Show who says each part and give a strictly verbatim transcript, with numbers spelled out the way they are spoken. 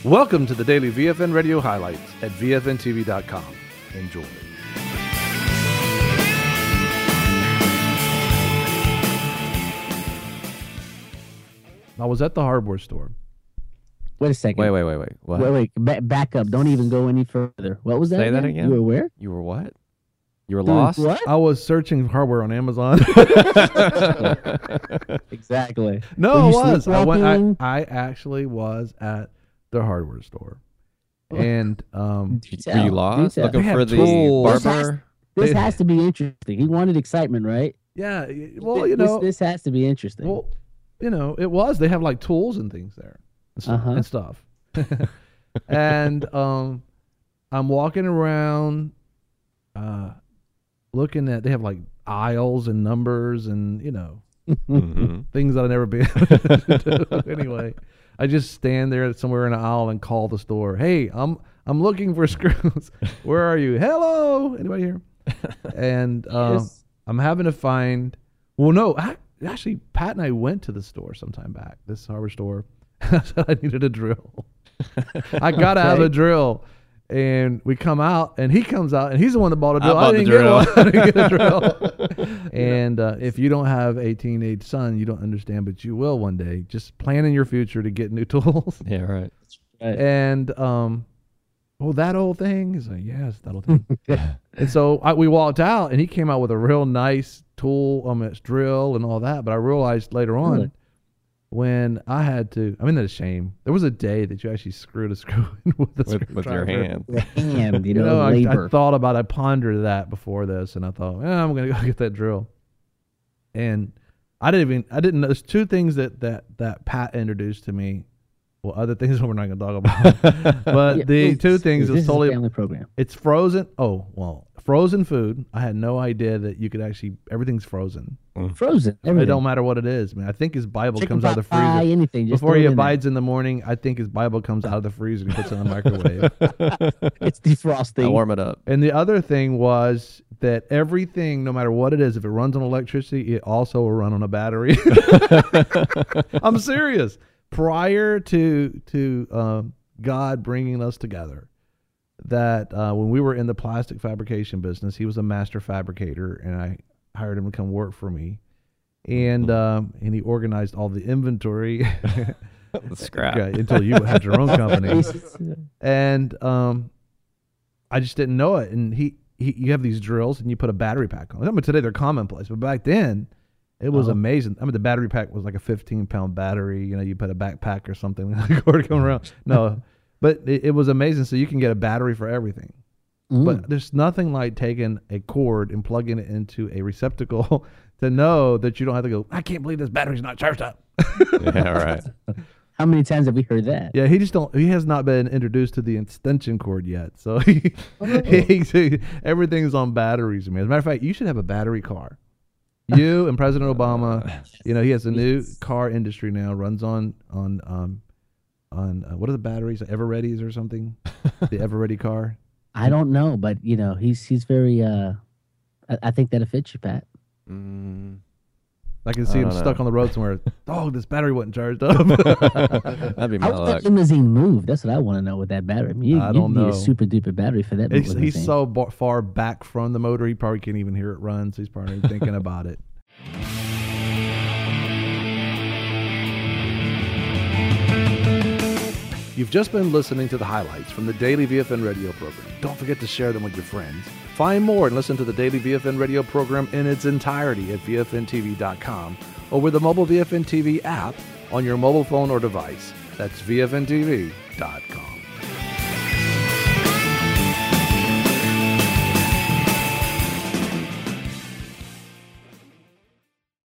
Speaker 1: Welcome to the daily V F N Radio highlights at V F N T V dot com. Enjoy. I was at the hardware store.
Speaker 2: Wait a second.
Speaker 3: Wait, wait, wait, wait. What?
Speaker 2: Wait, wait. Ba- back up. Don't even go any further. What was that?
Speaker 3: Say that
Speaker 2: again?
Speaker 3: again?
Speaker 2: You were where?
Speaker 3: You were what? You were
Speaker 2: Dude,
Speaker 3: lost?
Speaker 2: What?
Speaker 1: I was searching hardware on Amazon.
Speaker 2: Exactly.
Speaker 1: No,
Speaker 2: Were
Speaker 1: it
Speaker 2: you
Speaker 1: was. I went.
Speaker 2: sleepwalking?
Speaker 1: I, I actually was at the hardware store,
Speaker 2: Oh.
Speaker 1: and um,
Speaker 2: Do
Speaker 3: Were you
Speaker 2: tell.
Speaker 3: lost?
Speaker 2: Do tell.
Speaker 3: Looking
Speaker 1: They
Speaker 3: for
Speaker 1: have
Speaker 3: the
Speaker 1: tools.
Speaker 3: barber?
Speaker 2: This
Speaker 1: They-
Speaker 2: has to be interesting. He wanted excitement, right?
Speaker 1: yeah. y- Well, you
Speaker 2: this,
Speaker 1: know,
Speaker 2: this has to be interesting.
Speaker 1: well, you know, it was. They have like tools and things there, and, stu-
Speaker 2: Uh-huh.
Speaker 1: and stuff. and um, I'm walking around, uh, looking at. They have like aisles and numbers, and you know,
Speaker 3: Mhm.
Speaker 1: things that I've never been to do. Anyway, I just stand there somewhere in an aisle and call the store. Hey, I'm I'm looking for screws. Where are you? Hello, anybody here? And um,
Speaker 2: Yes.
Speaker 1: I'm having to find. Well, no, I, actually, Pat and I went to the store sometime back. This hardware store. I said I needed a drill. I gotta have
Speaker 2: Okay.
Speaker 1: a drill. And we come out, and he comes out, and he's the one that bought a
Speaker 3: I
Speaker 1: drill.
Speaker 3: bought the
Speaker 1: didn't
Speaker 3: drill.
Speaker 1: get one. I didn't get a drill. And uh, if you don't have a teenage son, you don't understand, but you will one day. Just plan in your future to get new tools.
Speaker 3: Yeah, right.
Speaker 2: Right.
Speaker 1: And um, oh, that old thing? He's like, yes, that old thing. And so I, we walked out, and he came out with a real nice tool, um, its drill and all that. But I realized later on,
Speaker 2: Really?
Speaker 1: when I had to, I mean, that's a shame. There was a day that you actually screwed a screw in with the
Speaker 3: With, with your
Speaker 1: screwdriver.
Speaker 3: hand.
Speaker 2: The hand, you
Speaker 1: You
Speaker 2: know,
Speaker 1: know, I,
Speaker 2: labor.
Speaker 1: I thought about, I pondered that before this, and I thought, eh, I'm gonna go get that drill. And I didn't even, I didn't know. There's two things that that that Pat introduced to me. Well, other things we're not gonna talk about. But
Speaker 2: Yeah,
Speaker 1: the
Speaker 2: this-
Speaker 1: two things
Speaker 2: this
Speaker 1: is
Speaker 2: is
Speaker 1: totally,
Speaker 2: a family program.
Speaker 1: it's frozen. Oh well, frozen food. I had no idea that you could actually, everything's frozen.
Speaker 2: Frozen.
Speaker 1: It
Speaker 2: Everything.
Speaker 1: don't matter what it is. Man, I think his Bible
Speaker 2: Chicken
Speaker 1: comes out of the
Speaker 2: pot pie,
Speaker 1: freezer.
Speaker 2: anything. Just
Speaker 1: Before
Speaker 2: throw
Speaker 1: he
Speaker 2: it in there.
Speaker 1: abides in the morning, I think his Bible comes out of the freezer and puts it in the microwave.
Speaker 2: It's defrosting.
Speaker 3: I warm it up.
Speaker 1: And the other thing was that everything, no matter what it is, if it runs on electricity, it also will run on a battery. I'm serious. Prior to to um, God bringing us together, that uh, when we were in the plastic fabrication business, he was a master fabricator, and I hired him to come work for me. And um, and he organized all the inventory
Speaker 3: The scrap.
Speaker 1: okay, until you had your own company. And um, I just didn't know it. And he, he, you have these drills, and you put a battery pack on. I mean, today they're commonplace, but back then it was
Speaker 2: Oh.
Speaker 1: amazing. I mean, the battery pack was like a fifteen pound battery. You know, you put a backpack or something like cord coming around. No, but it, it was amazing. So you can get a battery for everything.
Speaker 2: Mm.
Speaker 1: But there's nothing like taking a cord and plugging it into a receptacle to know that you don't have to go, I can't believe this battery's not charged up.
Speaker 3: Yeah, right.
Speaker 2: How many times have we heard that?
Speaker 1: Yeah, he just don't. He has not been introduced to the extension cord yet, so he,
Speaker 2: Oh.
Speaker 1: he everything's on batteries. Man, as a matter of fact, you should have a battery car. You and President Obama. You know, he has a new car industry now. Runs on on um on uh, what are the batteries? Evereadys or something? The Eveready car.
Speaker 2: I don't know, but you know, he's he's very. uh I, I think that'll fit you, Pat.
Speaker 3: Mm,
Speaker 1: I can see
Speaker 3: I
Speaker 1: him
Speaker 3: don't
Speaker 1: stuck
Speaker 3: know.
Speaker 1: on the road somewhere. Oh, this battery wasn't charged up.
Speaker 3: that'd be my
Speaker 2: How would
Speaker 3: luck.
Speaker 2: that limousine move? That's what I want to know with that battery. I mean, you,
Speaker 1: I
Speaker 2: you'd
Speaker 1: don't
Speaker 2: need
Speaker 1: know.
Speaker 2: a super duper battery for that.
Speaker 1: He's,
Speaker 2: limousine.
Speaker 1: he's so bar, far back from the motor, he probably can't even hear it run. So he's probably thinking about it. You've just been listening to the highlights from the Daily V F N Radio program. Don't forget to share them with your friends. Find more and listen to the Daily V F N Radio program in its entirety at V F N T V dot com or with the mobile V F N T V app on your mobile phone or device. That's V F N T V dot com.